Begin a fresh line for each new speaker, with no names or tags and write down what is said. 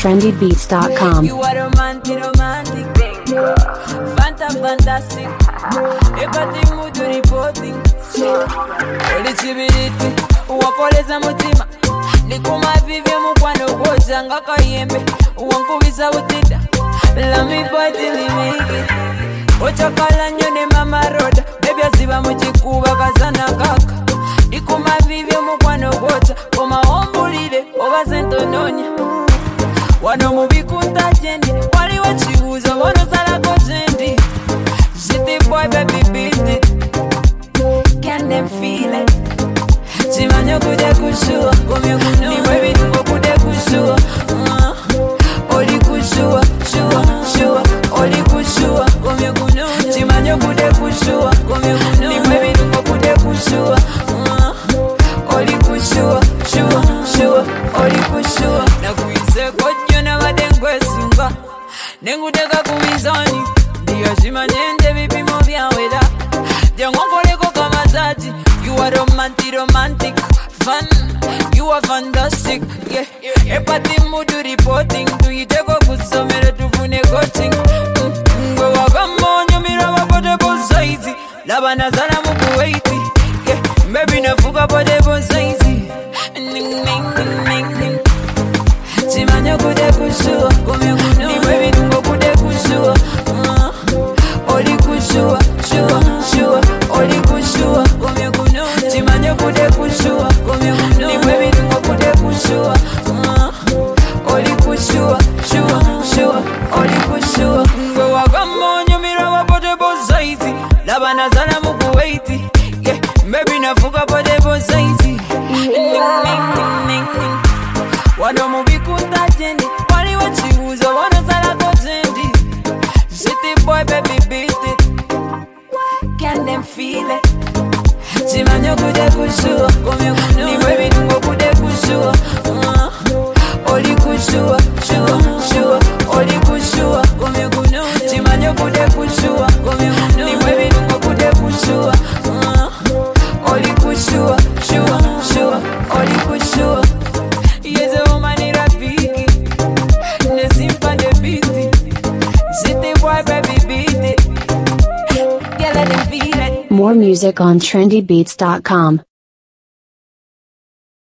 trendybeats.com.
You are romantic, fantastic. Epati mudu reporting. Oli chibiriti, uwapoleza mutima. Nikuma vivye mukwano goja ngaka yembe. Uwankubisa utida, lami pati limiki. Ochakala nyone mama roda, baby aziba mchikuba kazana kaka. Nikuma vivye mukwano goja, koma ombulide, oba sentononya. Wano mubikunda jendi, wali wachiuza, wano salako jendi. Jiti boy baby beat it. Can them feel it? Chimanyo kude kushua, kumyo kuno. Ni baby tungo kude kushua. Oli kushua, shua, shua. Oli kushua, kumyo kuno. Chimanyo kude kushua, kumyo kuno. Ni baby tungo kude kushua. Oli kushua, shua, shua. Oli kushua. Na kuise kojo na madengwe sunga. Nengudeka kumizani. Ndiyo shimanyende vipimo vya weda. Jangonkoleko kama zaji. You are romantic, fun. You are fantastic, yeah. Epati mudu reporting. Tuiteko kusomero tufune coaching. Ngwe wakamonyo mirama pote bozaizi. Laba nazala muku waiti, yeah. Baby nafuka pote bozaizi. Chimanyo kude kushua, kumyo kuno. Ni baby tungo kude kushua. Oli kushua, shua, shua. Oli kushua, kumyo kuno. Chimanyo kude kushua, kumyo kuno. Ni baby tungo kude kushua. Oli kushua, shua, shua. Oli kushua. Ngwe wakamonyo mirama pote bozaizi. Laba nazala muku waiti, yeah. Baby nafuka pote bozaizi. Wano mubikunda jendi, wali wachiuza, wano salako jendi. Jiti boy baby beat it. Can them feel it? Chimanyo kude kushua, kumyo kuno. Ni baby tungo kude kushua. Oli kushua, shua, shua. Oli kushua, kumyo kuno. Chimanyo kude kushua, kumyo kuno. Ni baby tungo kude kushua. Oli kushua, shua, shua. Oli kushua. Yes, a woman in Rafiki. The simple the beat. Jiti boy baby beat it. Girl, let them feel it.
More music on trendybeats.com.